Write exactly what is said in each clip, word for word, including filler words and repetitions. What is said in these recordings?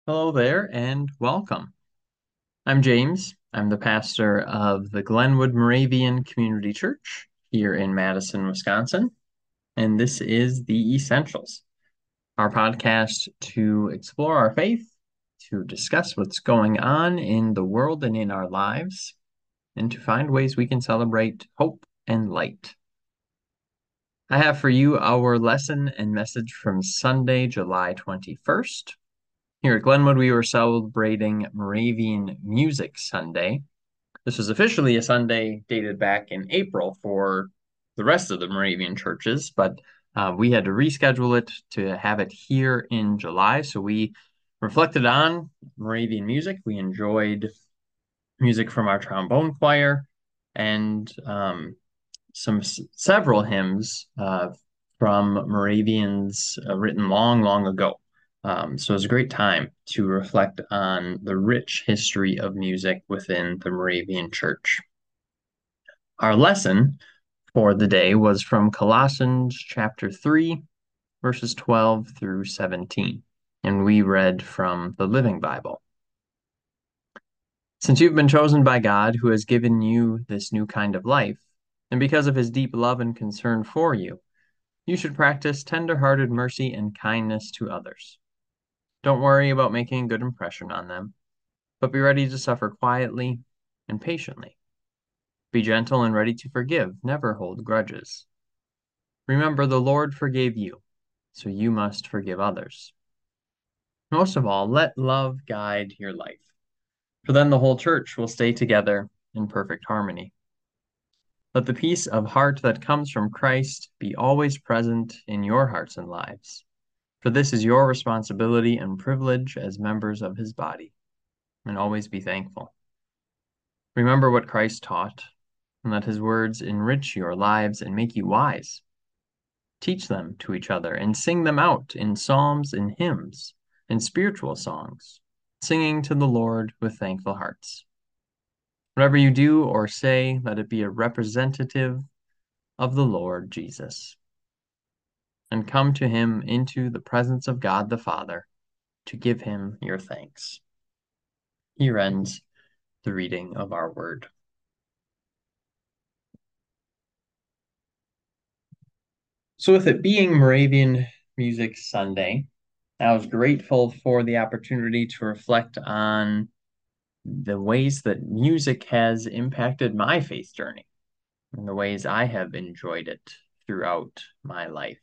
Hello there and welcome. I'm James. I'm the pastor of the Glenwood Moravian Community Church here in Madison, Wisconsin, and this is The Essentials, our podcast to explore our faith, to discuss what's going on in the world and in our lives, and to find ways we can celebrate hope and light. I have for you our lesson and message from Sunday, July twenty-first. Here at Glenwood, we were celebrating Moravian Music Sunday. This was officially a Sunday dated back in April for the rest of the Moravian churches, but uh, we had to reschedule it to have it here in July. So we reflected on Moravian music. We enjoyed music from our trombone choir and um, some several hymns uh, from Moravians uh, written long, long ago. Um, so it was a great time to reflect on the rich history of music within the Moravian Church. Our lesson for the day was from Colossians chapter three, verses twelve through seventeen, and we read from the Living Bible. Since you've been chosen by God, who has given you this new kind of life, and because of his deep love and concern for you, you should practice tender-hearted mercy and kindness to others. Don't worry about making a good impression on them, but be ready to suffer quietly and patiently. Be gentle and ready to forgive. Never hold grudges. Remember, the Lord forgave you, so you must forgive others. Most of all, let love guide your life, for then the whole church will stay together in perfect harmony. Let the peace of heart that comes from Christ be always present in your hearts and lives, for this is your responsibility and privilege as members of his body, and always be thankful. Remember what Christ taught, and let his words enrich your lives and make you wise. Teach them to each other and sing them out in psalms and hymns and spiritual songs, singing to the Lord with thankful hearts. Whatever you do or say, let it be a representative of the Lord Jesus. And come to him into the presence of God the Father to give him your thanks. Here ends the reading of our word. So with it being Moravian Music Sunday, I was grateful for the opportunity to reflect on the ways that music has impacted my faith journey and the ways I have enjoyed it throughout my life.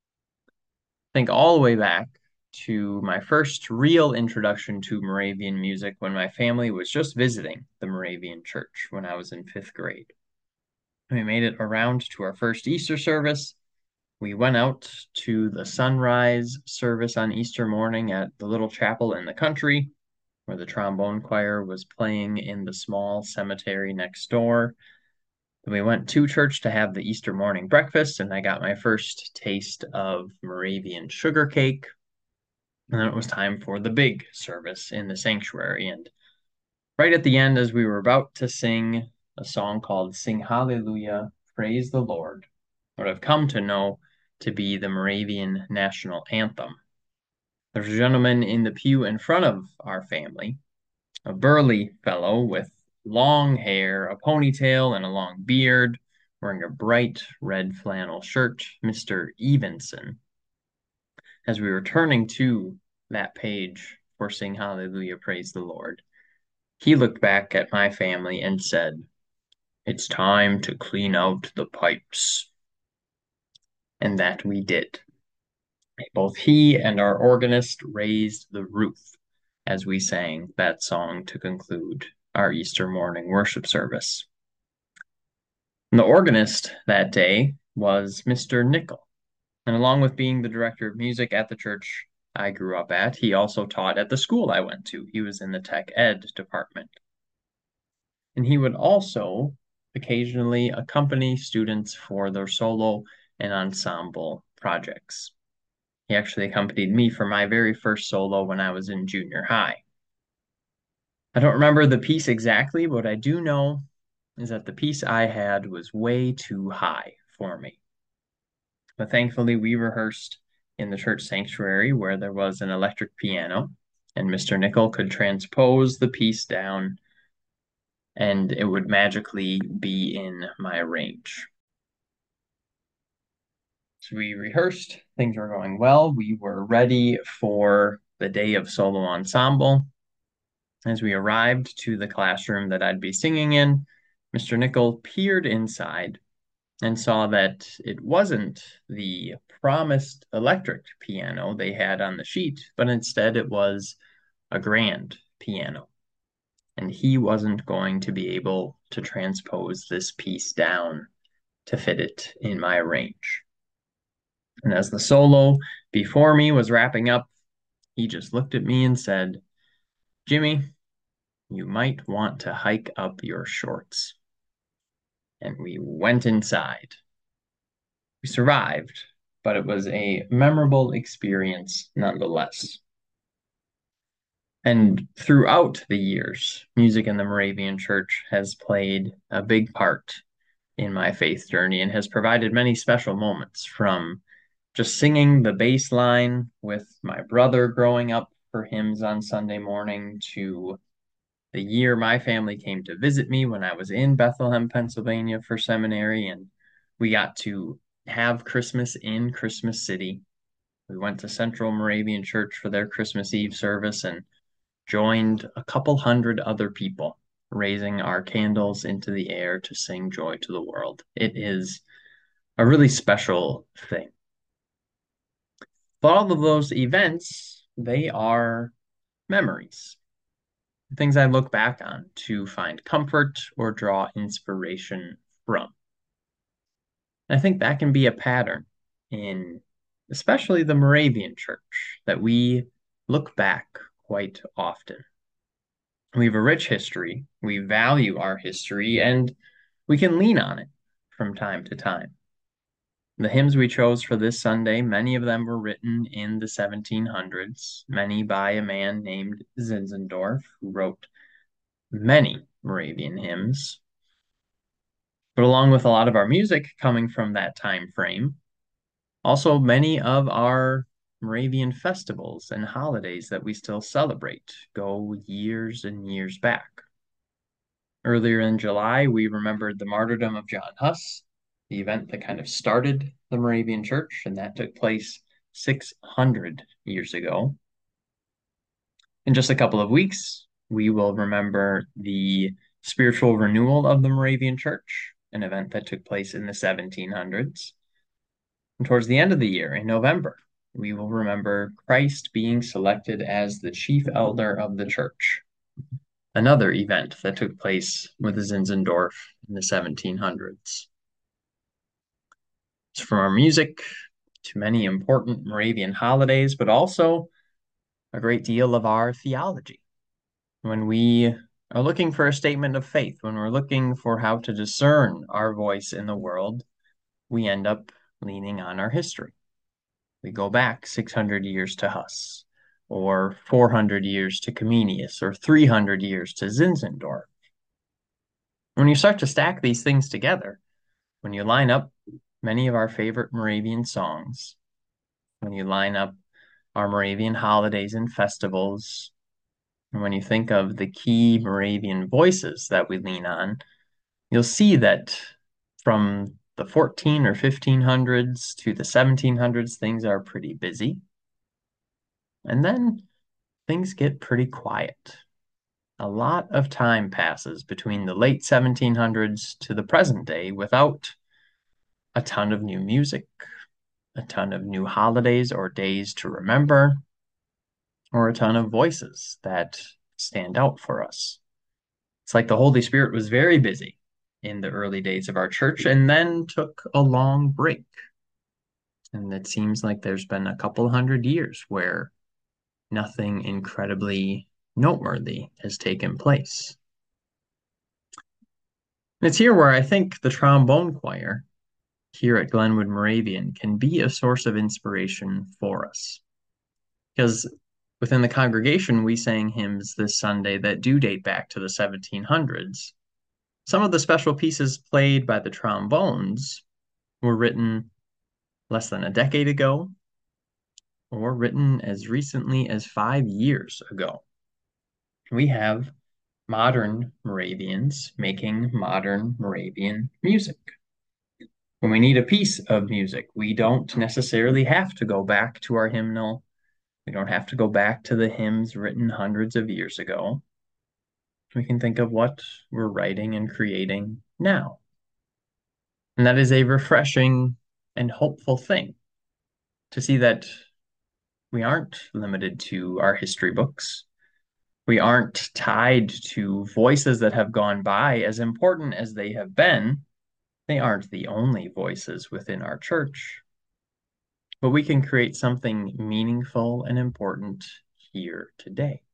Think all the way back to my first real introduction to Moravian music when my family was just visiting the Moravian church when I was in fifth grade. We made it around to our first Easter service. We went out to the sunrise service on Easter morning at the little chapel in the country, where the trombone choir was playing in the small cemetery next door. Then we went to church to have the Easter morning breakfast, and I got my first taste of Moravian sugar cake. And then it was time for the big service in the sanctuary. And right at the end, as we were about to sing a song called Sing Hallelujah, Praise the Lord, what I've come to know to be the Moravian national anthem. There's a gentleman in the pew in front of our family, a burly fellow with long hair, a ponytail, and a long beard, wearing a bright red flannel shirt, Mister Evenson. As we were turning to that page for Sing Hallelujah, Praise the Lord, he looked back at my family and said, "It's time to clean out the pipes." And that we did. Both he and our organist raised the roof as we sang that song to conclude our Easter morning worship service. And the organist that day was Mister Nickel, and along with being the director of music at the church I grew up at, he also taught at the school I went to. He was in the tech ed department. And he would also occasionally accompany students for their solo and ensemble projects. He actually accompanied me for my very first solo when I was in junior high. I don't remember the piece exactly, but what I do know is that the piece I had was way too high for me. But thankfully, we rehearsed in the church sanctuary where there was an electric piano, and Mister Nickel could transpose the piece down, and it would magically be in my range. So we rehearsed, things were going well. We were ready for the day of solo ensemble. As we arrived to the classroom that I'd be singing in, Mister Nickel peered inside and saw that it wasn't the promised electric piano they had on the sheet, but instead it was a grand piano. And he wasn't going to be able to transpose this piece down to fit it in my range. And as the solo before me was wrapping up, he just looked at me and said, "Jimmy, you might want to hike up your shorts." And we went inside. We survived, but it was a memorable experience nonetheless. And throughout the years, music in the Moravian Church has played a big part in my faith journey and has provided many special moments, from just singing the bass line with my brother growing up for hymns on Sunday morning, to the year my family came to visit me when I was in Bethlehem, Pennsylvania for seminary, and we got to have Christmas in Christmas City. We went to Central Moravian Church for their Christmas Eve service and joined a couple hundred other people raising our candles into the air to sing joy to the world. It is a really special thing. But all of those events, they are memories, things I look back on to find comfort or draw inspiration from. And I think that can be a pattern in especially the Moravian Church, that we look back quite often. We have a rich history, we value our history, and we can lean on it from time to time. The hymns we chose for this Sunday, many of them were written in the seventeen hundreds, many by a man named Zinzendorf, who wrote many Moravian hymns. But along with a lot of our music coming from that time frame, also many of our Moravian festivals and holidays that we still celebrate go years and years back. Earlier in July, we remembered the martyrdom of John Huss, the event that kind of started the Moravian Church, and that took place six hundred years ago. In just a couple of weeks, we will remember the spiritual renewal of the Moravian Church, an event that took place in the seventeen hundreds. And towards the end of the year, in November, we will remember Christ being selected as the chief elder of the church, another event that took place with Zinzendorf in the seventeen hundreds. So from our music to many important Moravian holidays, but also a great deal of our theology. When we are looking for a statement of faith, when we're looking for how to discern our voice in the world, we end up leaning on our history. We go back six hundred years to Huss, or four hundred years to Comenius, or three hundred years to Zinzendorf. When you start to stack these things together, when you line up many of our favorite Moravian songs, when you line up our Moravian holidays and festivals, and when you think of the key Moravian voices that we lean on, you'll see that from the fourteen or fifteen hundreds to the seventeen hundreds, things are pretty busy. And then things get pretty quiet. A lot of time passes between the late seventeen hundreds to the present day without a ton of new music, a ton of new holidays or days to remember, or a ton of voices that stand out for us. It's like the Holy Spirit was very busy in the early days of our church and then took a long break. And it seems like there's been a couple hundred years where nothing incredibly noteworthy has taken place. And it's here where I think the trombone choir here at Glenwood Moravian can be a source of inspiration for us. Because within the congregation, we sang hymns this Sunday that do date back to the seventeen hundreds. Some of the special pieces played by the trombones were written less than a decade ago, or written as recently as five years ago. We have modern Moravians making modern Moravian music. When we need a piece of music, we don't necessarily have to go back to our hymnal. We don't have to go back to the hymns written hundreds of years ago. We can think of what we're writing and creating now. And that is a refreshing and hopeful thing to see that we aren't limited to our history books. We aren't tied to voices that have gone by, as important as they have been. They aren't the only voices within our church, but we can create something meaningful and important here today.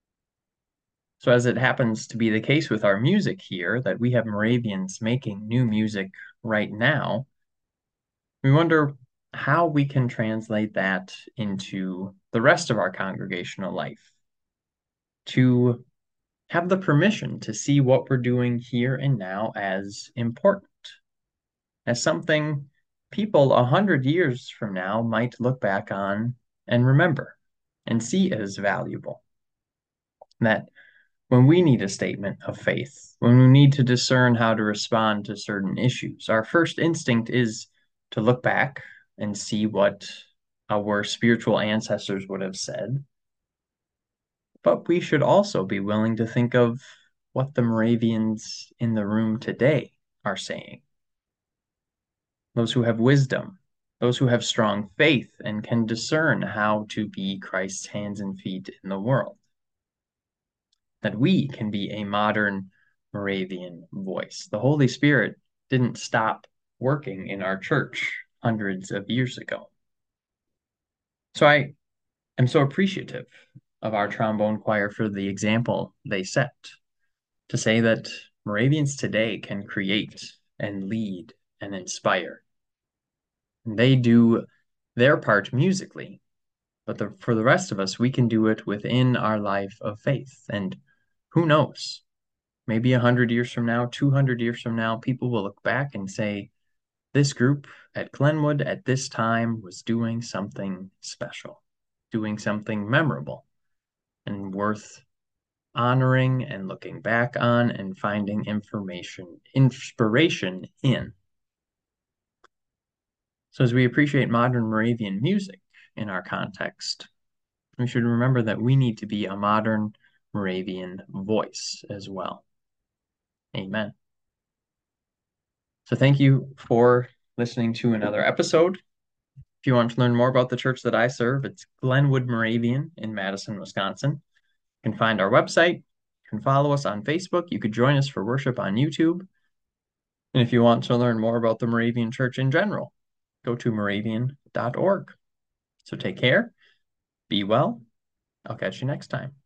So as it happens to be the case with our music here, that we have Moravians making new music right now, we wonder how we can translate that into the rest of our congregational life, to have the permission to see what we're doing here and now as important, as something people a hundred years from now might look back on and remember and see as valuable. That when we need a statement of faith, when we need to discern how to respond to certain issues, our first instinct is to look back and see what our spiritual ancestors would have said. But we should also be willing to think of what the Moravians in the room today are saying. Those who have wisdom, those who have strong faith and can discern how to be Christ's hands and feet in the world. That we can be a modern Moravian voice. The Holy Spirit didn't stop working in our church hundreds of years ago. So I am so appreciative of our trombone choir for the example they set, to say that Moravians today can create and lead and inspire. They do their part musically, but the, for the rest of us, we can do it within our life of faith. And who knows, maybe a hundred years from now, two hundred years from now, people will look back and say, this group at Glenwood at this time was doing something special, doing something memorable and worth honoring and looking back on and finding information, inspiration in. So as we appreciate modern Moravian music in our context, we should remember that we need to be a modern Moravian voice as well. Amen. So thank you for listening to another episode. If you want to learn more about the church that I serve, it's Glenwood Moravian in Madison, Wisconsin. You can find our website, you can follow us on Facebook, you could join us for worship on YouTube. And if you want to learn more about the Moravian Church in general, go to moravian dot org. So take care, be well, I'll catch you next time.